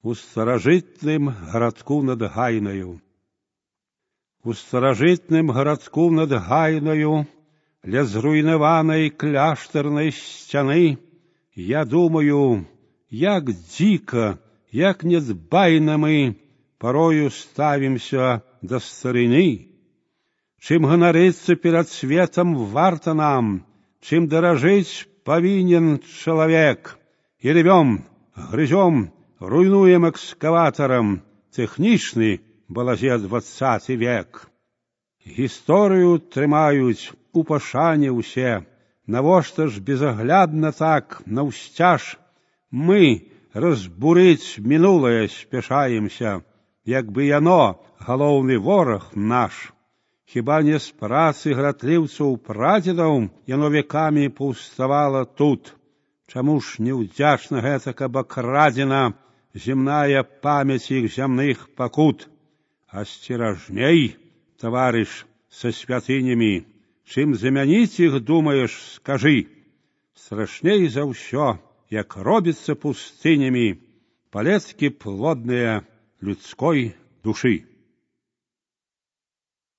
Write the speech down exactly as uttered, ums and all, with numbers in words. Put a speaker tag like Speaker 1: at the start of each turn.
Speaker 1: У старажытным гарадку над Гайнаю. У старажытным гарадку над Гайнаю, ля зруйнаванай кляштарнай сцяны, я думаю, як дзіка, як нядбайна мы порою ставімся да старыны. Чым ганарыцца перад светам варта нам, чым даражыць павінен чалавек, і рвём, грызём, руйнуем экскаватарам тэхнічны балазе дваццаты век. Гісторыю трымаюць у пашане ўсе, навошта ж безаглядна так наўсцяж мы разбурыць мінулае спяшаемся, як бы яно галоўны вораг наш. Хіба не з працы гратліўцаў прадзедаў яно векамі паўставала тут? Чаму ж неўдзячна гэтак абакрадзена земная памяць іх зямных пакут? Асцеражней, таварыш, са святынямі, чым замяніць іх, думаеш, скажы? Страшней за ўсё, як робіцца пустынямі палеткі плодныя людской душы.